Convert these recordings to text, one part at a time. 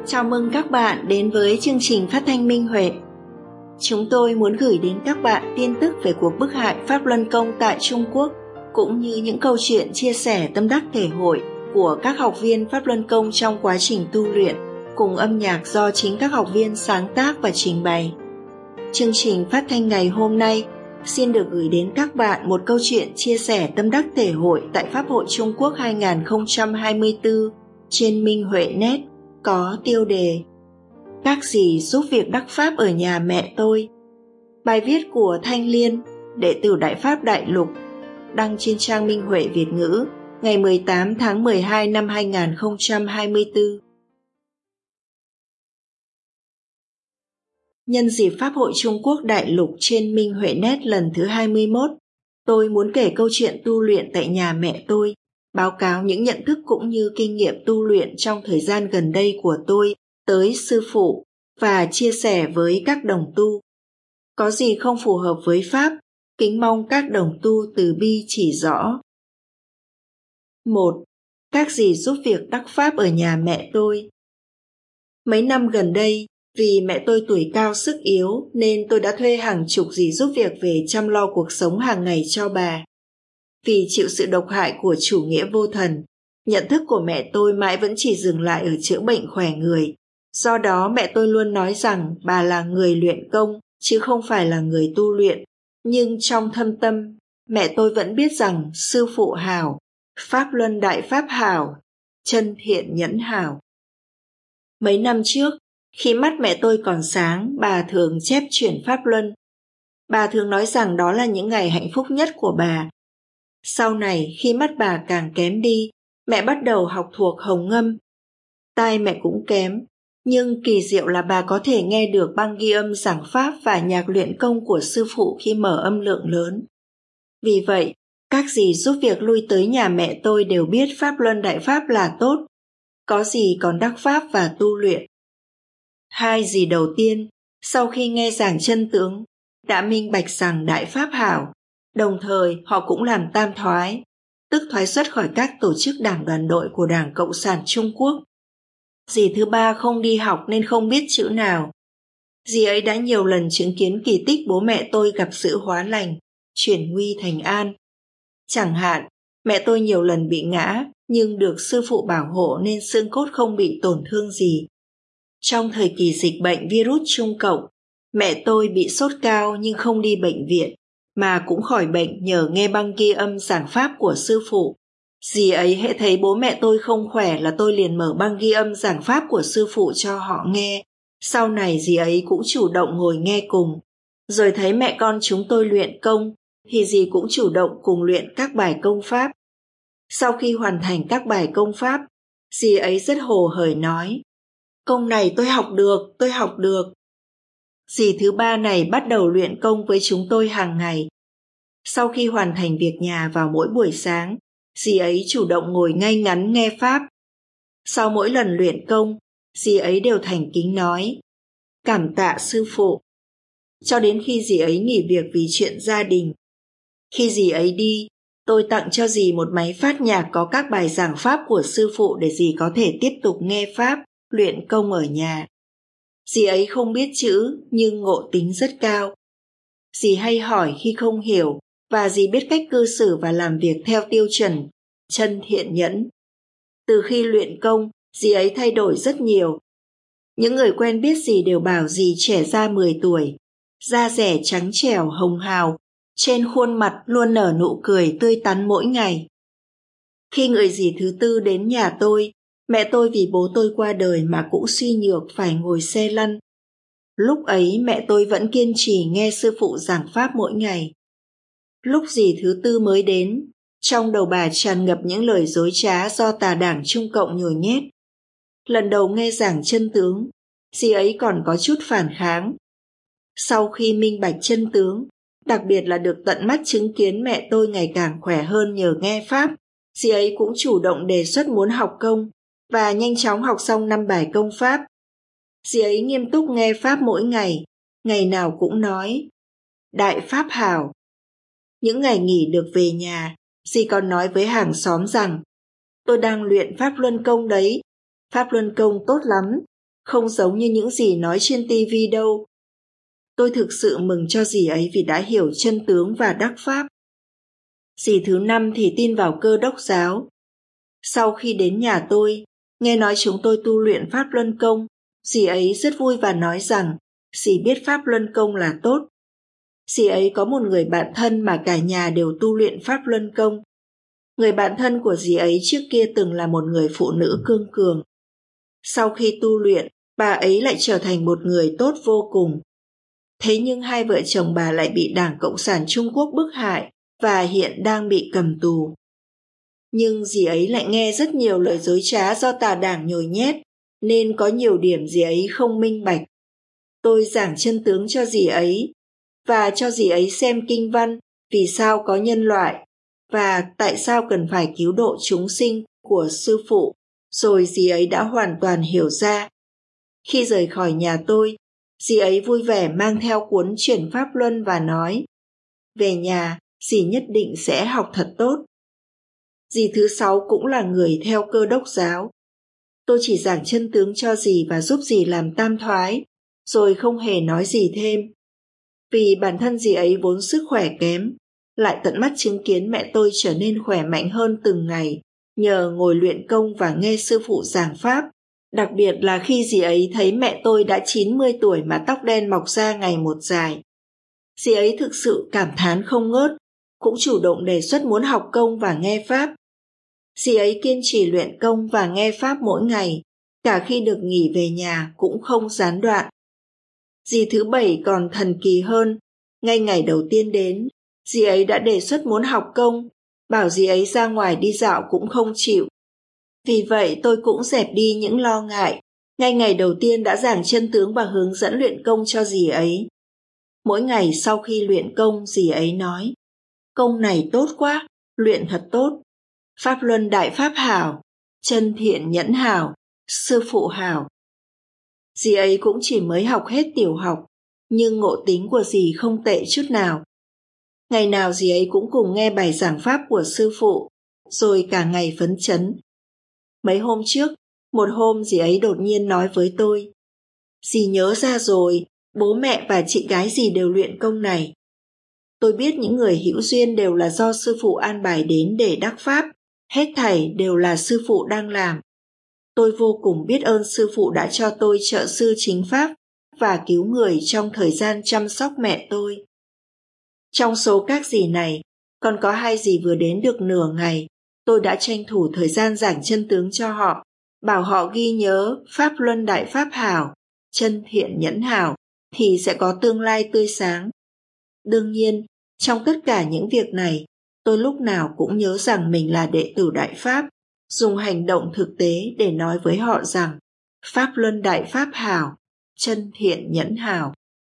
Chào mừng các bạn đến với chương trình phát thanh Minh Huệ. Chúng tôi muốn gửi đến các bạn tin tức về cuộc bức hại Pháp Luân Công tại Trung Quốc, cũng như những câu chuyện chia sẻ tâm đắc thể hội của các học viên Pháp Luân Công trong quá trình tu luyện, cùng âm nhạc do chính các học viên sáng tác và trình bày. Chương trình phát thanh ngày hôm nay xin được gửi đến các bạn một câu chuyện chia sẻ tâm đắc thể hội tại Pháp hội Trung Quốc 2024 trên Minh Huệ Net, có tiêu đề Các gì giúp việc đắc pháp ở nhà mẹ tôi. Bài viết của Thanh Liên, đệ tử Đại Pháp Đại Lục, đăng trên trang Minh Huệ Việt ngữ ngày 18 tháng 12 năm 2024. Nhân dịp Pháp hội Trung Quốc Đại Lục trên Minh Huệ Net lần thứ 21, tôi muốn kể câu chuyện tu luyện tại nhà mẹ tôi, báo cáo những nhận thức cũng như kinh nghiệm tu luyện trong thời gian gần đây của tôi tới sư phụ và chia sẻ với các đồng tu. Có gì không phù hợp với Pháp, kính mong các đồng tu từ bi chỉ rõ. 1. Các gì giúp việc đắc Pháp ở nhà mẹ tôi. Mấy năm gần đây, vì mẹ tôi tuổi cao sức yếu nên tôi đã thuê hàng chục dì giúp việc về chăm lo cuộc sống hàng ngày cho bà. Vì chịu sự độc hại của chủ nghĩa vô thần, nhận thức của mẹ tôi mãi vẫn chỉ dừng lại ở chữa bệnh khỏe người. Do đó mẹ tôi luôn nói rằng bà là người luyện công chứ không phải là người tu luyện. Nhưng trong thâm tâm, mẹ tôi vẫn biết rằng sư phụ hảo, Pháp Luân Đại Pháp hảo, chân thiện nhẫn hảo. Mấy năm trước, khi mắt mẹ tôi còn sáng, bà thường chép chuyển Pháp Luân. Bà thường nói rằng đó là những ngày hạnh phúc nhất của bà. Sau này, khi mắt bà càng kém đi, mẹ bắt đầu học thuộc hồng ngâm. Tai mẹ cũng kém, nhưng kỳ diệu là bà có thể nghe được băng ghi âm giảng Pháp và nhạc luyện công của sư phụ khi mở âm lượng lớn. Vì vậy, các dì giúp việc lui tới nhà mẹ tôi đều biết Pháp Luân Đại Pháp là tốt, có gì còn đắc Pháp và tu luyện. Hai dì đầu tiên, sau khi nghe giảng chân tướng, đã minh bạch rằng Đại Pháp hảo, đồng thời họ cũng làm tam thoái, tức thoái xuất khỏi các tổ chức đảng đoàn đội của Đảng Cộng sản Trung Quốc. Dì thứ ba không đi học nên không biết chữ nào. Dì ấy đã nhiều lần chứng kiến kỳ tích bố mẹ tôi gặp sự hóa lành, chuyển nguy thành an. Chẳng hạn, mẹ tôi nhiều lần bị ngã, nhưng được sư phụ bảo hộ nên xương cốt không bị tổn thương gì. Trong thời kỳ dịch bệnh virus Trung Cộng, mẹ tôi bị sốt cao nhưng không đi bệnh viện, mà cũng khỏi bệnh nhờ nghe băng ghi âm giảng Pháp của sư phụ. Dì ấy hễ thấy bố mẹ tôi không khỏe là tôi liền mở băng ghi âm giảng Pháp của sư phụ cho họ nghe. Sau này dì ấy cũng chủ động ngồi nghe cùng. Rồi thấy mẹ con chúng tôi luyện công, thì dì cũng chủ động cùng luyện các bài công Pháp. Sau khi hoàn thành các bài công Pháp, dì ấy rất hồ hởi nói: "Công này tôi học được. Dì thứ ba này bắt đầu luyện công với chúng tôi hàng ngày. Sau khi hoàn thành việc nhà vào mỗi buổi sáng, dì ấy chủ động ngồi ngay ngắn nghe Pháp. Sau mỗi lần luyện công, dì ấy đều thành kính nói: Cảm tạ sư phụ. Cho đến khi dì ấy nghỉ việc vì chuyện gia đình. Khi dì ấy đi, tôi tặng cho dì một máy phát nhạc có các bài giảng Pháp của sư phụ để dì có thể tiếp tục nghe Pháp, luyện công ở nhà. Dì ấy không biết chữ nhưng ngộ tính rất cao. Dì hay hỏi khi không hiểu và dì biết cách cư xử và làm việc theo tiêu chuẩn chân thiện nhẫn. Từ khi luyện công, dì ấy thay đổi rất nhiều. Những người quen biết dì đều bảo dì trẻ ra 10 tuổi, da dẻ trắng trẻo hồng hào, trên khuôn mặt luôn nở nụ cười tươi tắn mỗi ngày. Khi người dì thứ tư đến nhà tôi, mẹ tôi vì bố tôi qua đời mà cũng suy nhược phải ngồi xe lăn. Lúc ấy mẹ tôi vẫn kiên trì nghe sư phụ giảng Pháp mỗi ngày. Lúc dì thứ tư mới đến, trong đầu bà tràn ngập những lời dối trá do tà đảng Trung Cộng nhồi nhét. Lần đầu nghe giảng chân tướng, dì ấy còn có chút phản kháng. Sau khi minh bạch chân tướng, đặc biệt là được tận mắt chứng kiến mẹ tôi ngày càng khỏe hơn nhờ nghe Pháp, dì ấy cũng chủ động đề xuất muốn học công và nhanh chóng học xong 5 bài công Pháp. Dì ấy nghiêm túc nghe Pháp mỗi ngày nào cũng nói: Đại Pháp hảo. Những ngày nghỉ được về nhà, dì còn nói với hàng xóm rằng: Tôi đang luyện Pháp Luân Công đấy, Pháp Luân Công tốt lắm, không giống như những gì nói trên TV đâu. Tôi thực sự mừng cho dì ấy vì đã hiểu chân tướng và đắc pháp. Dì thứ 5 thì tin vào Cơ Đốc giáo. Sau khi đến nhà tôi, nghe nói chúng tôi tu luyện Pháp Luân Công, dì ấy rất vui và nói rằng dì biết Pháp Luân Công là tốt. Dì ấy có một người bạn thân mà cả nhà đều tu luyện Pháp Luân Công. Người bạn thân của dì ấy trước kia từng là một người phụ nữ cương cường. Sau khi tu luyện, bà ấy lại trở thành một người tốt vô cùng. Thế nhưng hai vợ chồng bà lại bị Đảng Cộng sản Trung Quốc bức hại và hiện đang bị cầm tù. Nhưng dì ấy lại nghe rất nhiều lời dối trá do tà đảng nhồi nhét, nên có nhiều điểm dì ấy không minh bạch. Tôi giảng chân tướng cho dì ấy, và cho dì ấy xem kinh văn vì sao có nhân loại, và tại sao cần phải cứu độ chúng sinh của sư phụ, rồi dì ấy đã hoàn toàn hiểu ra. Khi rời khỏi nhà tôi, dì ấy vui vẻ mang theo cuốn Chuyển Pháp Luân và nói, về nhà, dì nhất định sẽ học thật tốt. Dì thứ 6 cũng là người theo Cơ Đốc giáo. Tôi chỉ giảng chân tướng cho dì và giúp dì làm tam thoái, rồi không hề nói gì thêm. Vì bản thân dì ấy vốn sức khỏe kém, lại tận mắt chứng kiến mẹ tôi trở nên khỏe mạnh hơn từng ngày, nhờ ngồi luyện công và nghe sư phụ giảng pháp. Đặc biệt là khi dì ấy thấy mẹ tôi đã 90 tuổi mà tóc đen mọc ra ngày một dài. Dì ấy thực sự cảm thán không ngớt, cũng chủ động đề xuất muốn học công và nghe pháp. Dì ấy kiên trì luyện công và nghe pháp mỗi ngày, cả khi được nghỉ về nhà cũng không gián đoạn. Dì thứ 7 còn thần kỳ hơn, ngay ngày đầu tiên đến, dì ấy đã đề xuất muốn học công, bảo dì ấy ra ngoài đi dạo cũng không chịu. Vì vậy tôi cũng dẹp đi những lo ngại, ngay ngày đầu tiên đã giảng chân tướng và hướng dẫn luyện công cho dì ấy. Mỗi ngày sau khi luyện công, dì ấy nói, công này tốt quá, luyện thật tốt. Pháp Luân Đại Pháp hảo, chân thiện nhẫn hảo, sư phụ hảo. Dì ấy cũng chỉ mới học hết tiểu học, nhưng ngộ tính của dì không tệ chút nào. Ngày nào dì ấy cũng cùng nghe bài giảng pháp của sư phụ, rồi cả ngày phấn chấn. Mấy hôm trước, một hôm dì ấy đột nhiên nói với tôi, dì nhớ ra rồi, bố mẹ và chị gái dì đều luyện công này. Tôi biết những người hữu duyên đều là do sư phụ an bài đến để đắc pháp, hết thảy đều là sư phụ đang làm. Tôi vô cùng biết ơn sư phụ đã cho tôi trợ sư chính pháp và cứu người trong thời gian chăm sóc mẹ tôi. Trong số các dì này, còn có 2 dì vừa đến được nửa ngày, tôi đã tranh thủ thời gian giảng chân tướng cho họ, bảo họ ghi nhớ Pháp Luân Đại Pháp hảo, chân thiện nhẫn hảo, thì sẽ có tương lai tươi sáng. Đương nhiên, trong tất cả những việc này, tôi lúc nào cũng nhớ rằng mình là đệ tử Đại Pháp, dùng hành động thực tế để nói với họ rằng Pháp Luân Đại Pháp hảo, chân thiện nhẫn hảo.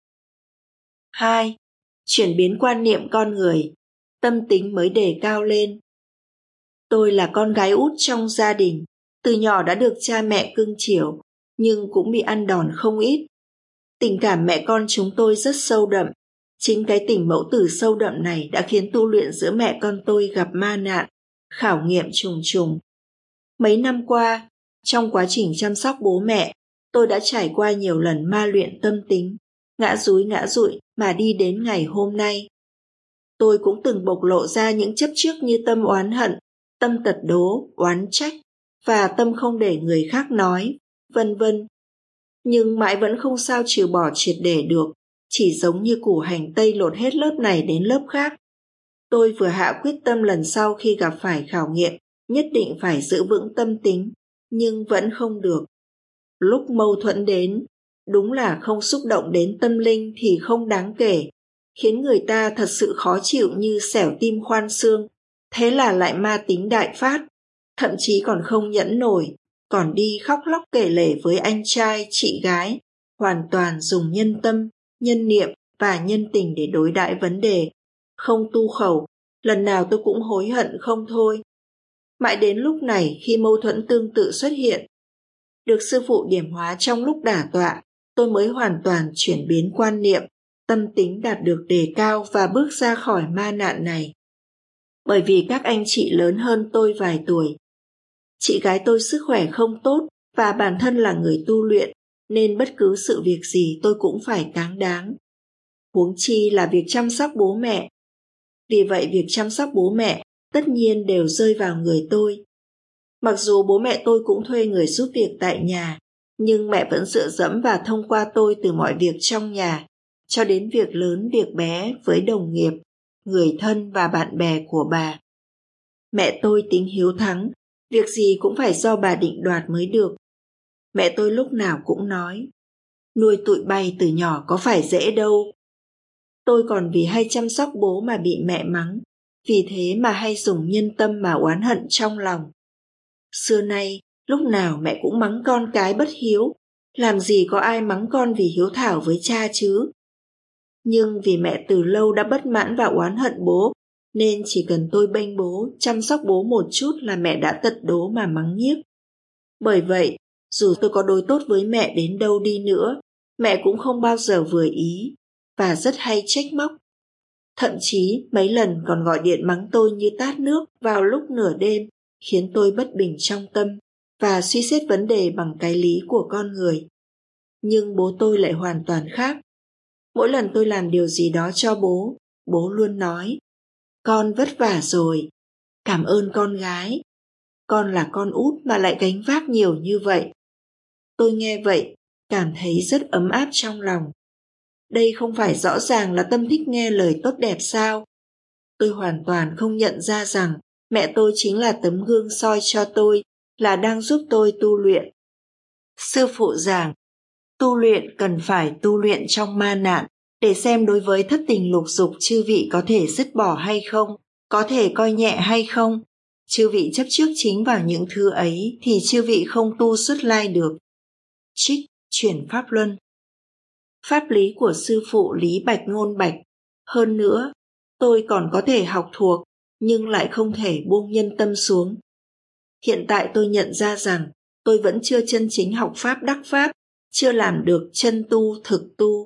2. Chuyển biến quan niệm con người, tâm tính mới đề cao lên. Tôi là con gái út trong gia đình, từ nhỏ đã được cha mẹ cưng chiều, nhưng cũng bị ăn đòn không ít. Tình cảm mẹ con chúng tôi rất sâu đậm. Chính cái tình mẫu tử sâu đậm này đã khiến tu luyện giữa mẹ con tôi gặp ma nạn, khảo nghiệm trùng trùng. Mấy năm qua, trong quá trình chăm sóc bố mẹ, tôi đã trải qua nhiều lần ma luyện tâm tính, ngã dúi ngã dụi mà đi đến ngày hôm nay. Tôi cũng từng bộc lộ ra những chấp trước như tâm oán hận, tâm tật đố, oán trách và tâm không để người khác nói, vân vân. Nhưng mãi vẫn không sao trừ bỏ triệt để được, chỉ giống như củ hành tây lột hết lớp này đến lớp khác. Tôi vừa hạ quyết tâm lần sau khi gặp phải khảo nghiệm, nhất định phải giữ vững tâm tính, nhưng vẫn không được. Lúc mâu thuẫn đến, đúng là không xúc động đến tâm linh thì không đáng kể, khiến người ta thật sự khó chịu như xẻo tim khoan xương, thế là lại ma tính đại phát, thậm chí còn không nhẫn nổi, còn đi khóc lóc kể lể với anh trai, chị gái, hoàn toàn dùng nhân tâm, nhân niệm và nhân tình để đối đãi vấn đề, không tu khẩu, lần nào tôi cũng hối hận không thôi. Mãi đến lúc này khi mâu thuẫn tương tự xuất hiện, được sư phụ điểm hóa trong lúc đả tọa, tôi mới hoàn toàn chuyển biến quan niệm, tâm tính đạt được đề cao và bước ra khỏi ma nạn này. Bởi vì các anh chị lớn hơn tôi vài tuổi. Chị gái tôi sức khỏe không tốt và bản thân là người tu luyện, nên bất cứ sự việc gì tôi cũng phải cáng đáng. Huống chi là việc chăm sóc bố mẹ. Vì vậy việc chăm sóc bố mẹ tất nhiên đều rơi vào người tôi. Mặc dù bố mẹ tôi cũng thuê người giúp việc tại nhà, nhưng mẹ vẫn dựa dẫm và thông qua tôi từ mọi việc trong nhà, cho đến việc lớn việc bé với đồng nghiệp, người thân và bạn bè của bà. Mẹ tôi tính hiếu thắng, việc gì cũng phải do bà định đoạt mới được. Mẹ tôi lúc nào cũng nói, nuôi tụi bay từ nhỏ có phải dễ đâu. Tôi còn vì hay chăm sóc bố mà bị mẹ mắng, vì thế mà hay dùng nhân tâm mà oán hận trong lòng. Xưa nay, lúc nào mẹ cũng mắng con cái bất hiếu, làm gì có ai mắng con vì hiếu thảo với cha chứ. Nhưng vì mẹ từ lâu đã bất mãn và oán hận bố, nên chỉ cần tôi bênh bố, chăm sóc bố một chút là mẹ đã tật đố mà mắng nhiếc. Bởi vậy, dù tôi có đối tốt với mẹ đến đâu đi nữa, mẹ cũng không bao giờ vừa ý, và rất hay trách móc. Thậm chí mấy lần còn gọi điện mắng tôi như tát nước vào lúc nửa đêm, khiến tôi bất bình trong tâm và suy xét vấn đề bằng cái lý của con người. Nhưng bố tôi lại hoàn toàn khác. Mỗi lần tôi làm điều gì đó cho bố luôn nói, con vất vả rồi, cảm ơn con gái. Con là con út mà lại gánh vác nhiều như vậy. Tôi nghe vậy, cảm thấy rất ấm áp trong lòng. Đây không phải rõ ràng là Tâm thích nghe lời tốt đẹp sao? Tôi hoàn toàn không nhận ra rằng mẹ tôi chính là tấm gương soi cho tôi, là đang giúp tôi tu luyện. Sư phụ giảng, tu luyện cần phải tu luyện trong ma nạn, để xem đối với thất tình lục dục chư vị có thể dứt bỏ hay không, có thể coi nhẹ hay không. Chư vị chấp trước chính vào những thứ ấy thì chư vị không tu xuất lai được. Trích chuyển pháp luân. Pháp lý của sư phụ Lý Bạch Ngôn Bạch. Hơn nữa, tôi còn có thể học thuộc, nhưng lại không thể buông nhân tâm xuống. Hiện tại tôi nhận ra rằng tôi vẫn chưa chân chính học pháp đắc pháp, chưa làm được chân tu thực tu.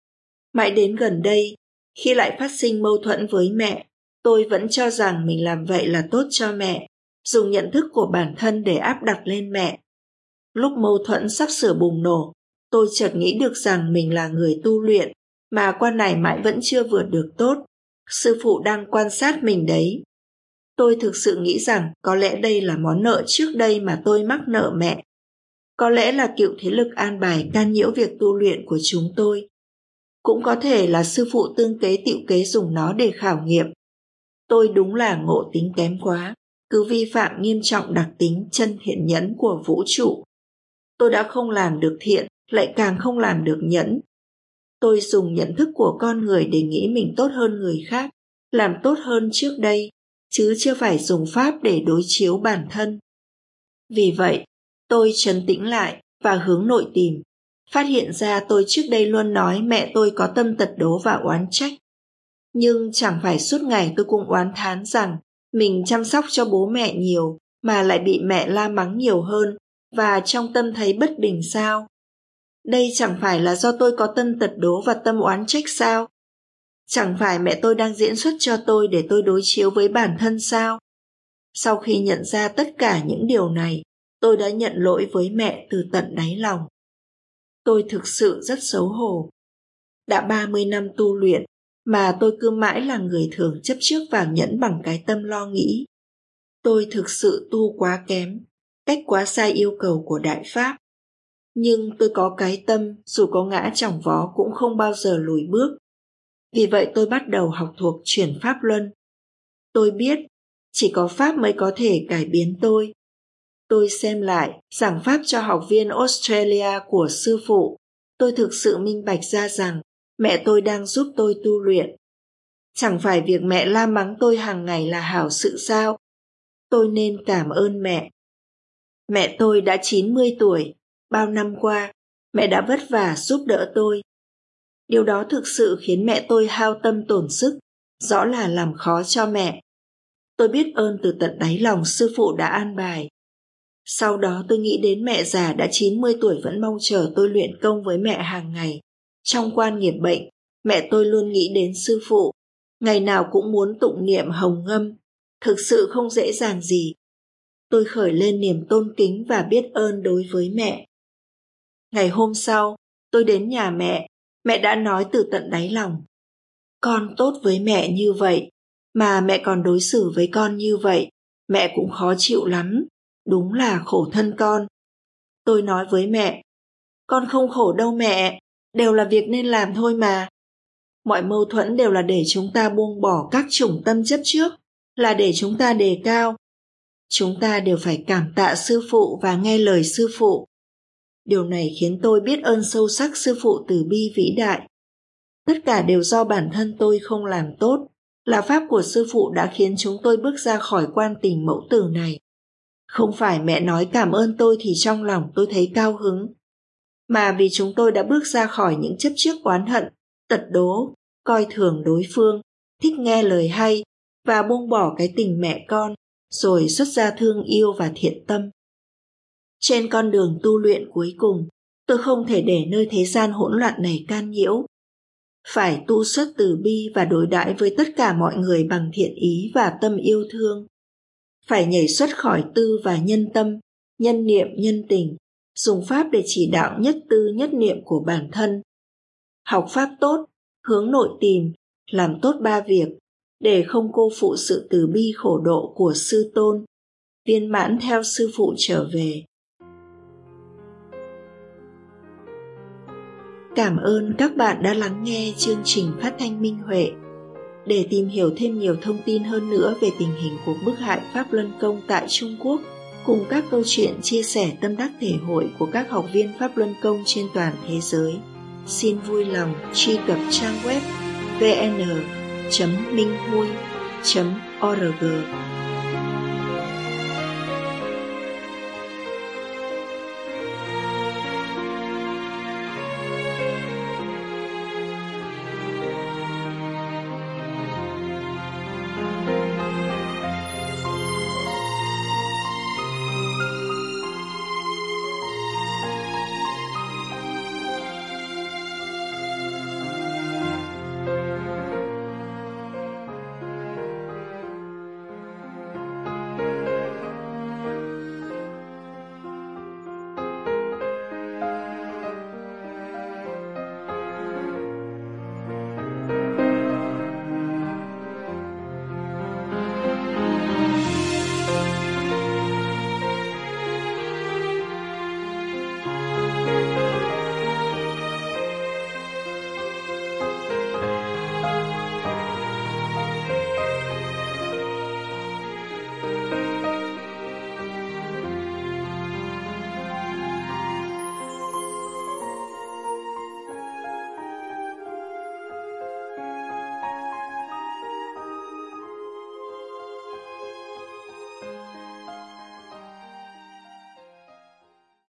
Mãi đến gần đây, khi lại phát sinh mâu thuẫn với mẹ, tôi vẫn cho rằng mình làm vậy là tốt cho mẹ, dùng nhận thức của bản thân để áp đặt lên mẹ. Lúc mâu thuẫn sắp sửa bùng nổ, tôi chợt nghĩ được rằng mình là người tu luyện, mà qua này mãi vẫn chưa vượt được tốt. Sư phụ đang quan sát mình đấy. Tôi thực sự nghĩ rằng có lẽ đây là món nợ trước đây mà tôi mắc nợ mẹ. Có lẽ là cựu thế lực an bài can nhiễu việc tu luyện của chúng tôi. Cũng có thể là sư phụ tương kế tựu kế dùng nó để khảo nghiệm. Tôi đúng là ngộ tính kém quá, cứ vi phạm nghiêm trọng đặc tính chân thiện nhẫn của vũ trụ. Tôi đã không làm được thiện, lại càng không làm được nhẫn. Tôi dùng nhận thức của con người để nghĩ mình tốt hơn người khác, làm tốt hơn trước đây, chứ chưa phải dùng pháp để đối chiếu bản thân. Vì vậy, tôi trấn tĩnh lại và hướng nội tìm, phát hiện ra tôi trước đây luôn nói mẹ tôi có tâm tật đố và oán trách. Nhưng chẳng phải suốt ngày tôi cũng oán thán rằng mình chăm sóc cho bố mẹ nhiều mà lại bị mẹ la mắng nhiều hơn, và trong tâm thấy bất bình sao? Đây chẳng phải là do tôi có tâm tật đố và tâm oán trách sao? Chẳng phải mẹ tôi đang diễn xuất cho tôi để tôi đối chiếu với bản thân sao? Sau khi nhận ra tất cả những điều này, tôi đã nhận lỗi với mẹ từ tận đáy lòng. Tôi thực sự rất xấu hổ. Đã 30 năm tu luyện mà tôi cứ mãi là người thường chấp trước vào nhẫn bằng cái tâm lo nghĩ. Tôi thực sự tu quá kém, cách quá sai yêu cầu của Đại Pháp. Nhưng tôi có cái tâm, dù có ngã chỏng vó cũng không bao giờ lùi bước. Vì vậy tôi bắt đầu học thuộc chuyển Pháp Luân. Tôi biết, chỉ có Pháp mới có thể cải biến tôi. Tôi xem lại giảng Pháp cho học viên Australia của sư phụ. Tôi thực sự minh bạch ra rằng mẹ tôi đang giúp tôi tu luyện. Chẳng phải việc mẹ la mắng tôi hàng ngày là hảo sự sao? Tôi nên cảm ơn mẹ. Mẹ tôi đã 90 tuổi. Bao năm qua, mẹ đã vất vả giúp đỡ tôi. Điều đó thực sự khiến mẹ tôi hao tâm tổn sức, rõ là làm khó cho mẹ. Tôi biết ơn từ tận đáy lòng sư phụ đã an bài. Sau đó tôi nghĩ đến mẹ già đã 90 tuổi vẫn mong chờ tôi luyện công với mẹ hàng ngày. Trong quan nghiệp bệnh, mẹ tôi luôn nghĩ đến sư phụ, ngày nào cũng muốn tụng niệm hồng ngâm, thực sự không dễ dàng gì. Tôi khởi lên niềm tôn kính và biết ơn đối với mẹ. Ngày hôm sau, tôi đến nhà mẹ đã nói từ tận đáy lòng. Con tốt với mẹ như vậy, mà mẹ còn đối xử với con như vậy, mẹ cũng khó chịu lắm, đúng là khổ thân con. Tôi nói với mẹ, con không khổ đâu mẹ, đều là việc nên làm thôi mà. Mọi mâu thuẫn đều là để chúng ta buông bỏ các chủng tâm chấp trước, là để chúng ta đề cao. Chúng ta đều phải cảm tạ sư phụ và nghe lời sư phụ. Điều này khiến tôi biết ơn sâu sắc sư phụ từ bi vĩ đại. Tất cả đều do bản thân tôi không làm tốt, là pháp của sư phụ đã khiến chúng tôi bước ra khỏi quan tình mẫu tử này. Không phải mẹ nói cảm ơn tôi thì trong lòng tôi thấy cao hứng, mà vì chúng tôi đã bước ra khỏi những chấp trước oán hận, tật đố, coi thường đối phương, thích nghe lời hay và buông bỏ cái tình mẹ con, rồi xuất ra thương yêu và thiện tâm. Trên con đường tu luyện cuối cùng, tôi không thể để nơi thế gian hỗn loạn này can nhiễu. Phải tu xuất từ bi và đối đãi với tất cả mọi người bằng thiện ý và tâm yêu thương. Phải nhảy xuất khỏi tư và nhân tâm, nhân niệm nhân tình, dùng pháp để chỉ đạo nhất tư nhất niệm của bản thân. Học pháp tốt, hướng nội tìm, làm tốt 3 việc, để không cô phụ sự từ bi khổ độ của sư tôn, viên mãn theo sư phụ trở về. Cảm ơn các bạn đã lắng nghe chương trình phát thanh Minh Huệ. Để tìm hiểu thêm nhiều thông tin hơn nữa về tình hình cuộc bức hại Pháp Luân Công tại Trung Quốc, cùng các câu chuyện chia sẻ tâm đắc thể hội của các học viên Pháp Luân Công trên toàn thế giới, xin vui lòng truy cập trang web vn.minhui.org